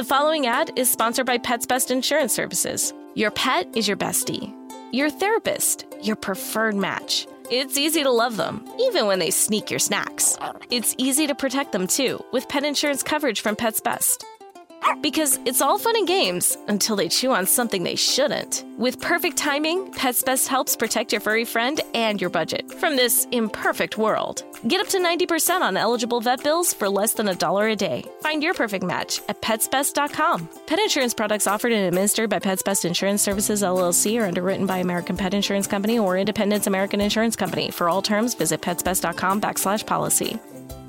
following ad is sponsored by Pets Best Insurance Services. Your pet is your bestie. Your therapist, your preferred match. It's easy to love them, even when they sneak your snacks. It's easy to protect them, too, with pet insurance coverage from Pets Best. Because it's all fun and games until they chew on something they shouldn't. With perfect timing, Pets Best helps protect your furry friend and your budget from this imperfect world. Get up to 90% on eligible vet bills for less than $1 a day. Find your perfect match at PetsBest.com. Pet insurance products offered and administered by Pets Best Insurance Services, LLC, are underwritten by American Pet Insurance Company or Independence American Insurance Company. For all terms, visit PetsBest.com/policy.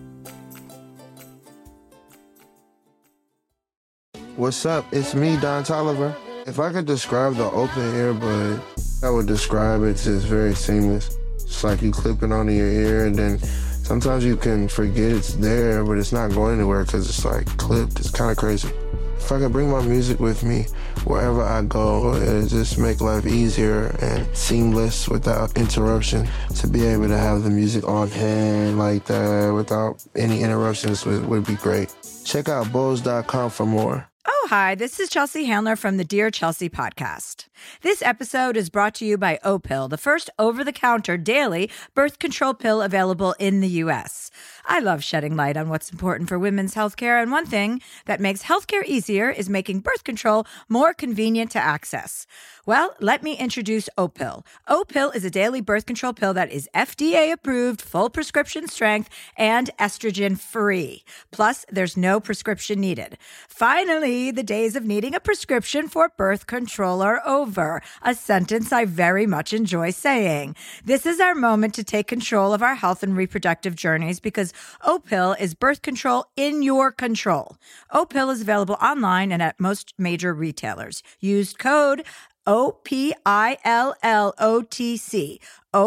What's up? It's me, Don Tolliver. If I could describe the open earbud, I would describe it as very seamless. It's like you clip it onto your ear, and then sometimes you can forget it's there, but it's not going anywhere because it's like clipped. It's kind of crazy. If I could bring my music with me wherever I go, it'd just make life easier and seamless without interruption. To be able to have the music on hand like that without any interruptions would be great. Check out Bose.com for more. Oh, hi, this is Chelsea Handler from the Dear Chelsea podcast. This episode is brought to you by Opill, the first over-the-counter daily birth control pill available in the U.S. I love shedding light on what's important for women's healthcare, and one thing that makes healthcare easier is making birth control more convenient to access. Well, let me introduce Opill. Opill is a daily birth control pill that is FDA approved, full prescription strength, and estrogen-free. Plus, there's no prescription needed. Finally, the days of needing a prescription for birth control are over, a sentence I very much enjoy saying. This is our moment to take control of our health and reproductive journeys because Opill is birth control in your control. Opill is available online and at most major retailers. Use code OPILLOTC.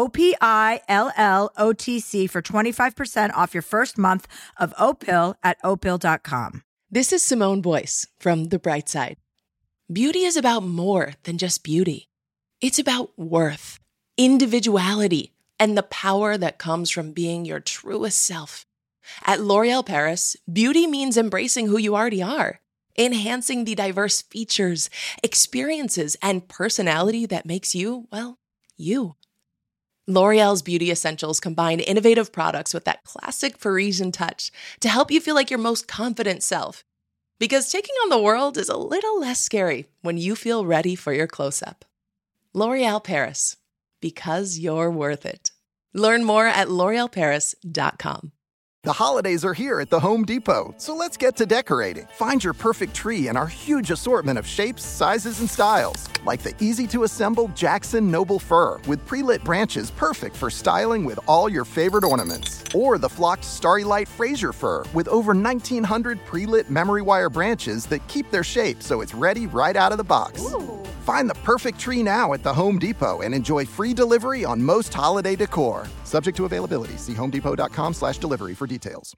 OPILLOTC for 25% off your first month of Opill at Opill.com. This is Simone Boyce from The Bright Side. Beauty is about more than just beauty. It's about worth, individuality, and the power that comes from being your truest self. At L'Oréal Paris, beauty means embracing who you already are, enhancing the diverse features, experiences, and personality that makes you, well, you. L'Oréal's Beauty Essentials combine innovative products with that classic Parisian touch to help you feel like your most confident self. Because taking on the world is a little less scary when you feel ready for your close-up. L'Oréal Paris, because you're worth it. Learn more at l'orealparis.com. The holidays are here at the Home Depot, so let's get to decorating. Find your perfect tree in our huge assortment of shapes, sizes, and styles. Like the easy-to-assemble Jackson Noble Fir with pre-lit branches perfect for styling with all your favorite ornaments. Or the flocked Starry Light Fraser Fir with over 1,900 pre-lit memory wire branches that keep their shape so it's ready right out of the box. Ooh. Find the perfect tree now at the Home Depot and enjoy free delivery on most holiday decor. Subject to availability. See homedepot.com/delivery for details.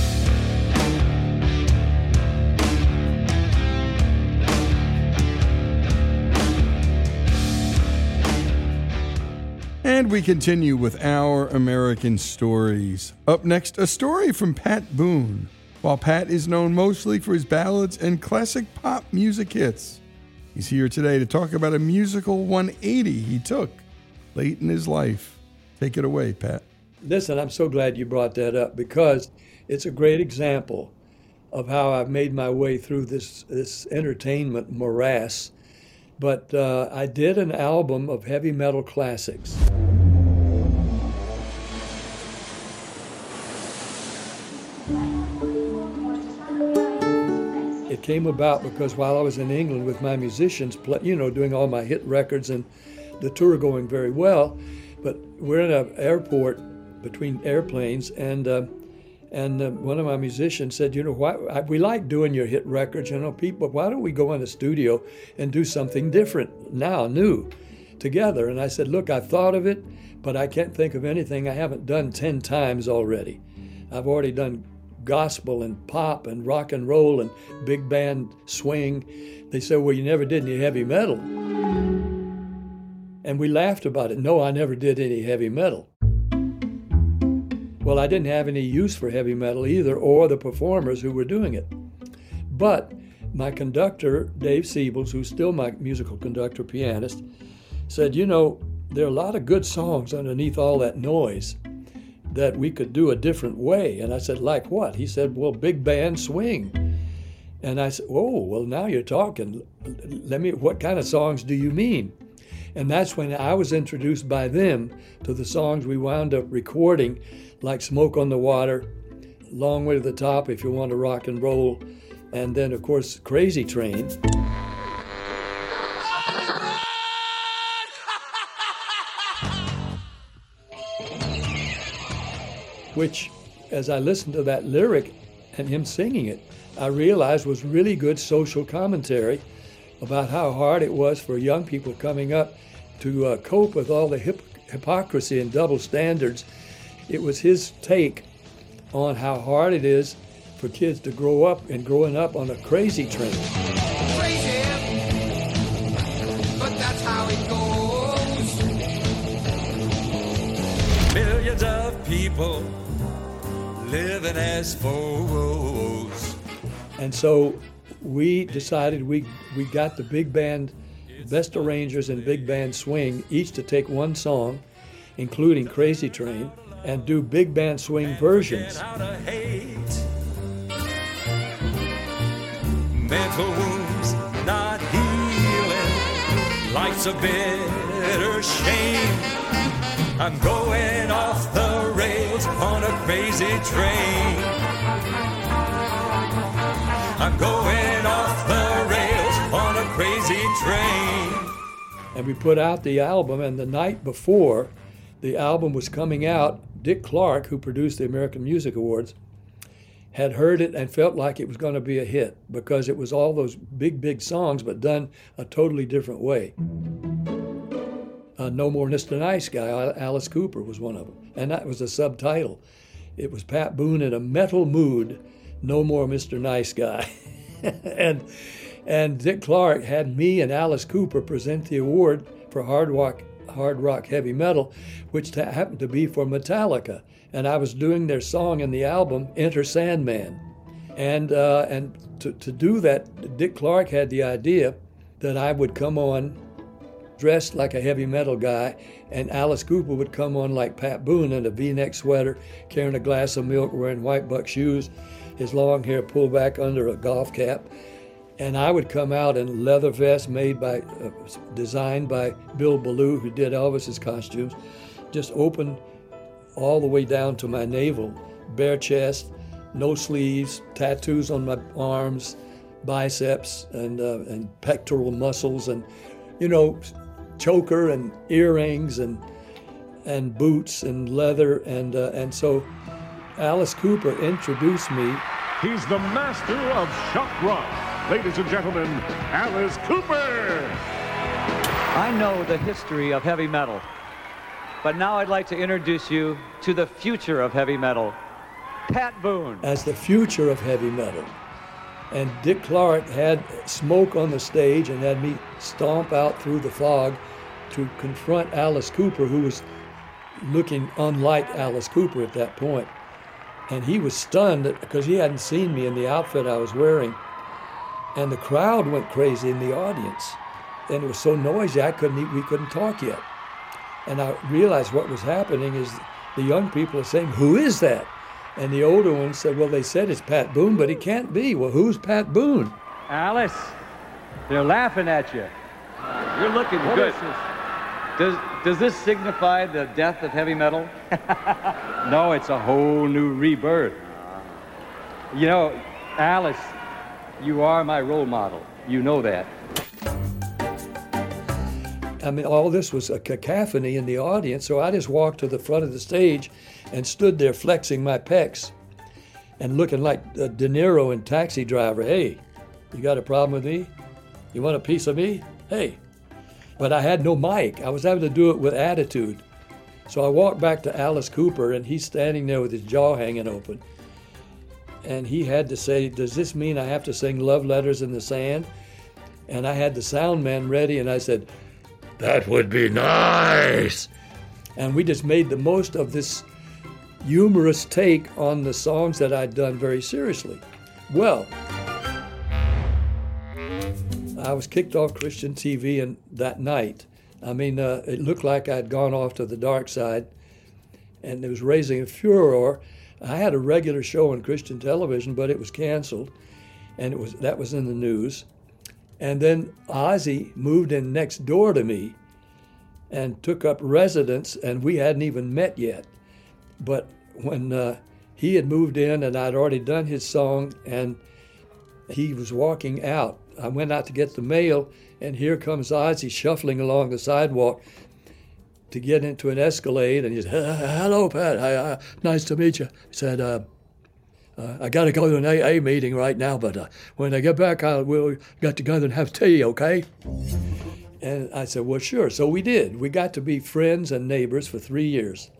And we continue with Our American Stories. Up next, a story from Pat Boone. While Pat is known mostly for his ballads and classic pop music hits, he's here today to talk about a musical 180 he took late in his life. Take it away, Pat. Listen, I'm so glad you brought that up because it's a great example of how I've made my way through this entertainment morass. But I did an album of heavy metal classics. It came about because while I was in England with my musicians, doing all my hit records and the tour going very well, but we're in an airport between airplanes, and one of my musicians said, we like doing your hit records, people, why don't we go in the studio and do something different now, new, together? And I said, look, I've thought of it, but I can't think of anything I haven't done 10 times already. I've already done gospel and pop and rock and roll and big band swing. They said, well, you never did any heavy metal. And we laughed about it. No, I never did any heavy metal. Well, I didn't have any use for heavy metal either, or the performers who were doing it. But my conductor, Dave Siebels, who's still my musical conductor, pianist, said, you know, there are a lot of good songs underneath all that noise that we could do a different way. And I said, like what? He said, well, big band swing. And I said, oh, well, now you're talking. What kind of songs do you mean? And that's when I was introduced by them to the songs we wound up recording, like Smoke on the Water, Long Way to the Top, If You Want to Rock and Roll, and then, of course, Crazy Train. Which, as I listened to that lyric and him singing it, I realized was really good social commentary about how hard it was for young people coming up to cope with all the hypocrisy and double standards. It was his take on how hard it is for kids to grow up and growing up on a crazy train. Crazy, but that's how it goes. Millions of people living as foes. And so we decided we got the big band, best arrangers in big band swing, each to take one song, including Crazy Train, and do big band swing versions. Mental wounds not healing, life's a bitter shame. I'm going off the rails on a crazy train. I'm going off the rails on a crazy train. And we put out the album, and the night before the album was coming out, Dick Clark, who produced the American Music Awards, had heard it and felt like it was going to be a hit because it was all those big, big songs, but done a totally different way. No More Mr. Nice Guy, Alice Cooper was one of them, and that was the subtitle. It was Pat Boone in a metal mood, No More Mr. Nice Guy. and Dick Clark had me and Alice Cooper present the award for hard rock heavy metal, which happened to be for Metallica. And I was doing their song in the album, Enter Sandman. And to do that, Dick Clark had the idea that I would come on dressed like a heavy metal guy, and Alice Cooper would come on like Pat Boone in a V-neck sweater, carrying a glass of milk, wearing white buck shoes, his long hair pulled back under a golf cap. And I would come out in leather vest designed by Bill Ballou, who did Elvis's costumes, just open all the way down to my navel, bare chest, no sleeves, tattoos on my arms, biceps, and pectoral muscles, and, you know, choker and earrings and boots and leather. And so Alice Cooper introduced me. He's the master of shock rock. Ladies and gentlemen, Alice Cooper! I know the history of heavy metal, but now I'd like to introduce you to the future of heavy metal, Pat Boone. As the future of heavy metal. And Dick Clark had smoke on the stage and had me stomp out through the fog to confront Alice Cooper, who was looking unlike Alice Cooper at that point. And he was stunned because he hadn't seen me in the outfit I was wearing. And the crowd went crazy in the audience. And it was so noisy we couldn't talk yet. And I realized what was happening is the young people are saying, "Who is that?" And the older ones said, "Well, they said it's Pat Boone, but he can't be." "Well, who's Pat Boone?" Alice, they're laughing at you. You're looking good. Does this signify the death of heavy metal? No, it's a whole new rebirth. You know, Alice, you are my role model. You know that. I mean, all this was a cacophony in the audience, so I just walked to the front of the stage and stood there flexing my pecs and looking like De Niro in Taxi Driver. "Hey, you got a problem with me? You want a piece of me? Hey." But I had no mic. I was having to do it with attitude. So I walked back to Alice Cooper, and he's standing there with his jaw hanging open. And he had to say, "Does this mean I have to sing Love Letters in the Sand?" And I had the sound man ready, and I said, "That would be nice." And we just made the most of this humorous take on the songs that I'd done very seriously. Well, I was kicked off Christian TV that night. I mean, it looked like I'd gone off to the dark side, and it was raising a furor. I had a regular show on Christian television, but it was canceled, and that was in the news. And then Ozzy moved in next door to me and took up residence, and we hadn't even met yet. But when he had moved in and I'd already done his song and he was walking out, I went out to get the mail, and here comes Ozzy shuffling along the sidewalk to get into an Escalade, and he said, "Hello, Pat. Nice to meet you." He said, "I got to go to an AA meeting right now, but when I get back, we'll get together and have tea, okay?" And I said, "Well, sure." So we did. We got to be friends and neighbors for 2 years.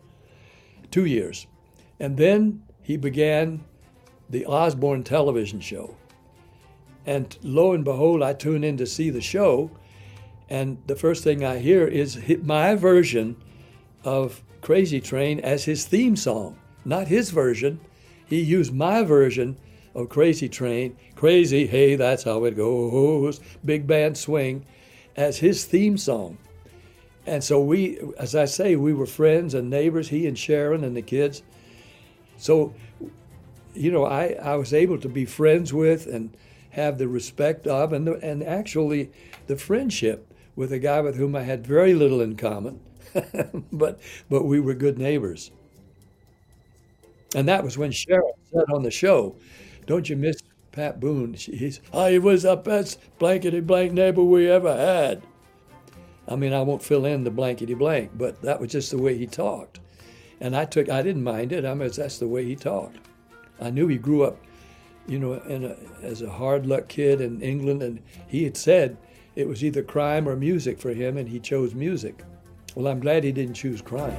And then he began the Osborne television show. And lo and behold, I tune in to see the show, and the first thing I hear is my version of Crazy Train as his theme song. Not his version. He used my version of Crazy Train, Crazy, hey, that's how it goes, big band swing, as his theme song. And so we, as I say, we were friends and neighbors, he and Sharon and the kids. So, you know, I was able to be friends with and have the respect of and actually the friendship with a guy with whom I had very little in common, but we were good neighbors. And that was when Sharon said on the show, "Don't you miss Pat Boone?" He was the best blankety blank neighbor we ever had. I mean, I won't fill in the blankety blank, but that was just the way he talked. And I didn't mind it. I mean, that's the way he talked. I knew he grew up, you know, as a hard luck kid in England, and he had said it was either crime or music for him, and he chose music. Well, I'm glad he didn't choose crime.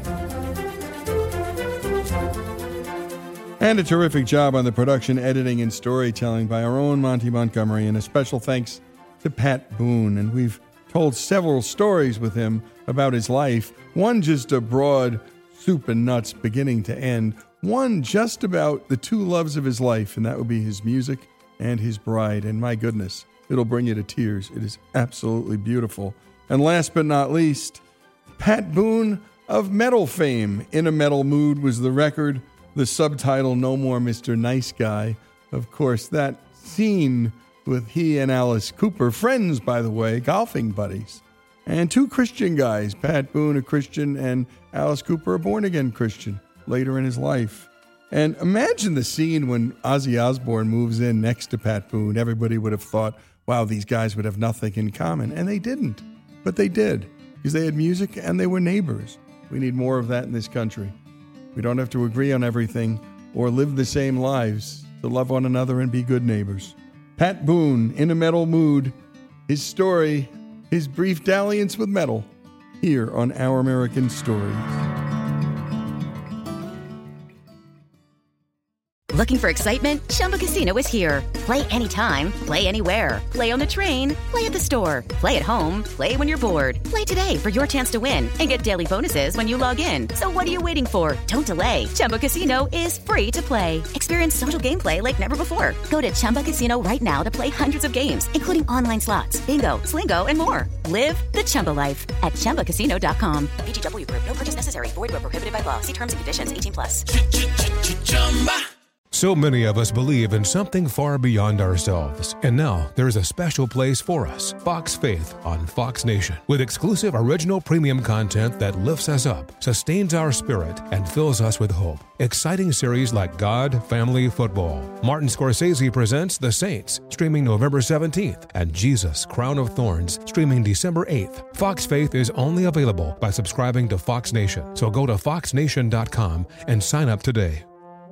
And a terrific job on the production, editing, and storytelling by our own Monty Montgomery, and a special thanks to Pat Boone. And we've told several stories with him about his life, one just a broad soup and nuts beginning to end, one just about the two loves of his life, and that would be his music and his bride. And my goodness, it'll bring you to tears. It is absolutely beautiful. And last but not least, Pat Boone of metal fame. In a Metal Mood was the record, the subtitle, No More Mr. Nice Guy. Of course, that scene with he and Alice Cooper, friends, by the way, golfing buddies. And two Christian guys, Pat Boone, a Christian, and Alice Cooper, a born-again Christian, later in his life. And imagine the scene when Ozzy Osbourne moves in next to Pat Boone. Everybody would have thought, wow, these guys would have nothing in common. And they didn't. But they did, because they had music and they were neighbors. We need more of that in this country. We don't have to agree on everything or live the same lives to love one another and be good neighbors. Pat Boone, In a Metal Mood, his story, his brief dalliance with metal, here on Our American Stories. Looking for excitement? Chumba Casino is here. Play anytime, play anywhere. Play on the train, play at the store, play at home, play when you're bored. Play today for your chance to win and get daily bonuses when you log in. So what are you waiting for? Don't delay. Chumba Casino is free to play. Experience social gameplay like never before. Go to Chumba Casino right now to play hundreds of games, including online slots, bingo, Slingo, and more. Live the Chumba life at ChumbaCasino.com. VGW Group. No purchase necessary. Void where prohibited by law. See terms and conditions. 18+. So many of us believe in something far beyond ourselves. And now there's a special place for us, Fox Faith on Fox Nation, with exclusive original premium content that lifts us up, sustains our spirit, and fills us with hope. Exciting series like God, Family, Football. Martin Scorsese presents The Saints, streaming November 17th, and Jesus, Crown of Thorns, streaming December 8th. Fox Faith is only available by subscribing to Fox Nation. So go to foxnation.com and sign up today.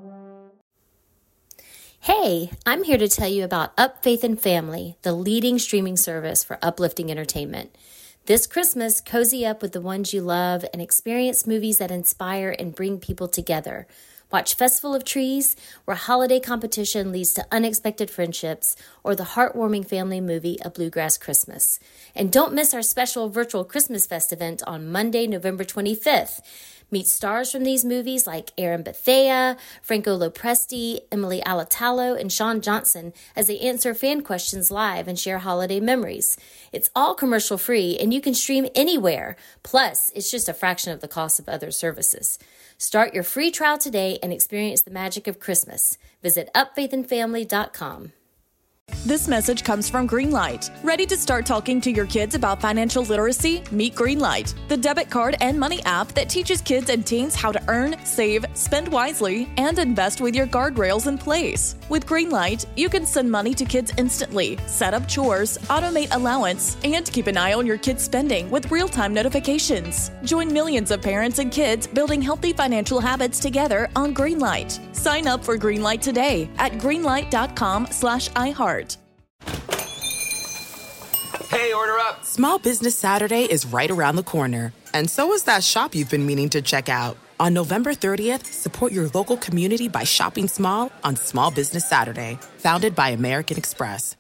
Hey, I'm here to tell you about Up Faith and Family, the leading streaming service for uplifting entertainment. This Christmas, cozy up with the ones you love and experience movies that inspire and bring people together. Watch Festival of Trees, where holiday competition leads to unexpected friendships, or the heartwarming family movie A Bluegrass Christmas. And don't miss our special virtual Christmas Fest event on Monday, November 25th. Meet stars from these movies like Aaron Bethea, Franco Lopresti, Emily Alatalo, and Sean Johnson as they answer fan questions live and share holiday memories. It's all commercial-free, and you can stream anywhere. Plus, it's just a fraction of the cost of other services. Start your free trial today and experience the magic of Christmas. Visit upfaithandfamily.com. This message comes from Greenlight. Ready to start talking to your kids about financial literacy? Meet Greenlight, the debit card and money app that teaches kids and teens how to earn, save, spend wisely, and invest with your guardrails in place. With Greenlight, you can send money to kids instantly, set up chores, automate allowance, and keep an eye on your kids' spending with real-time notifications. Join millions of parents and kids building healthy financial habits together on Greenlight. Sign up for Greenlight today at greenlight.com/iHeart. Hey, order up! Small Business Saturday is right around the corner. And so is that shop you've been meaning to check out. On November 30th, support your local community by shopping small on Small Business Saturday, founded by American Express.